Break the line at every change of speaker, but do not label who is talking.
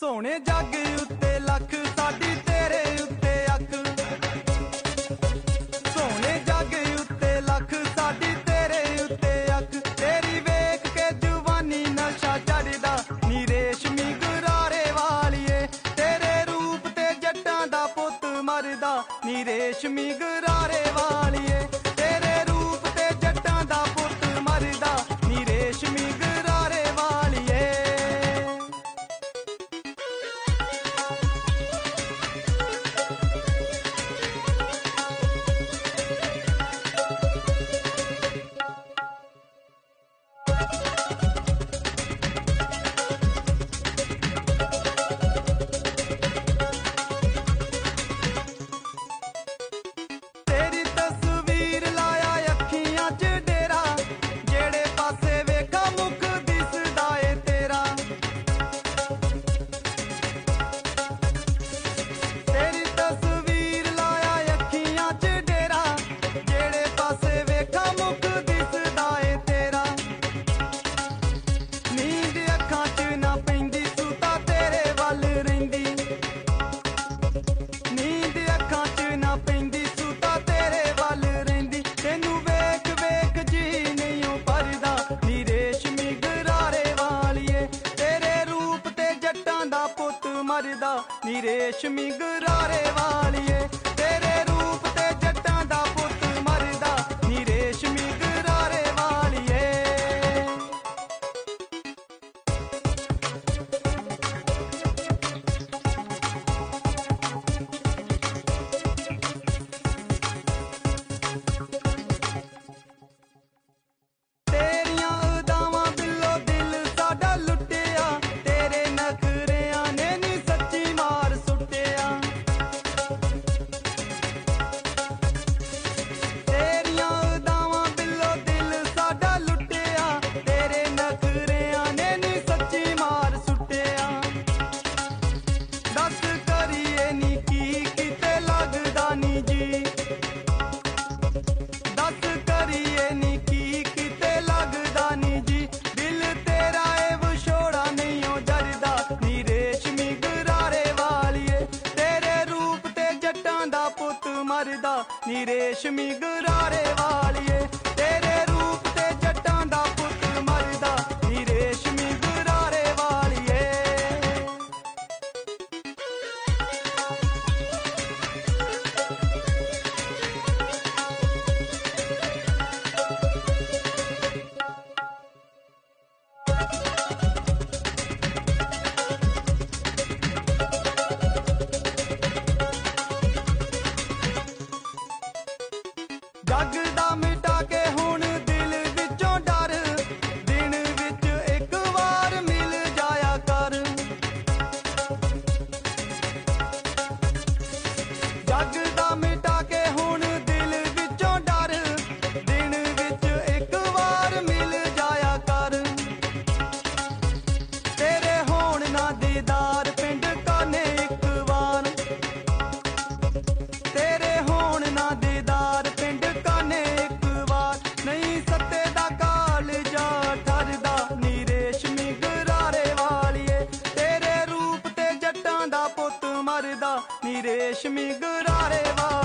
सोने जग उत्ते लख साडी तेरे उत्ते अख, सोने जग उत्ते लख साडी तेरे उत्ते अख। तेरी वेख के जवानी नशा चढ़दा नी रेशमी गुरारे वालिए, तेरे रूप ते जट्टां दा पुत्त मरदा नी रेशमी गुरारे वालिए, तेरे रूप ते जट्टां दा पुत्त मरदा नी रेशमी गुरारे वालिए। तेरी तस्वीर लाया अखियां च डेरा, जेड़े पासे वेखा मुख दिसदा ए तेरा। तेरी तस्वीर लाया अखियां च डेरा, जेड़े पासे वेखा मुख दिसदा ए तेरा। नींद अखां च ना पैंदी सुता तेरे वल रहिंदी, नींद अखां च ना पैंदी सुता तेरे वल रहिंदी। तैनू वेख वेख जी नहीं भरदा नी रेशमी गरारे वालिए, तेरे रूप ते जट्टां दा पुत्त मरदा नी रेशमी गरारे वालिए, तेरे रूप ते जट्टां दा पुत्त मरदा नी रेशमी गरारे वालिए। तेरियां अदावां बिल्लो दिल साडा लुटिया, तेरे नखरियां ने नी सच्ची मार सुटिया। तेरियां अदावां बिल्लो दिल साडा लुटिया, तेरे नखरियां ने नी सच्ची मार सुटिया। दस करिए नी की किते लगदा नी जी, दस करिए नी की किते लगदा नी जी। दिल तेरा ए विछोड़ा नहीं हो जरदा नी रेशमी गरारे वालिए, तेरे रूप ते जट्टां दा पुत्त मरदा नी रेशमी गरारे वालिए, तेरे रूप ते जट्टां दा पुत्त मरदा नी रेशमी गरारे वालिए। जग दा मिटा के हुण दिल विचों डर, दिन विच एक वार मिल जाया कर। जग दा मिटा के हुण दिल विचों डर, दिन विच एक वार मिल जाया कर। तेरे होण ना दीदार पिंड काने एक वार, तेरे होण ना दीदार पिंड काने एक वार। नहीं सत्ते दा काल जा ठरदा नी रेशमी गरारे वालिए, तेरे रूप ते जट्टां दा पुत्त मरदा नी रेशमी गरारे वालिए।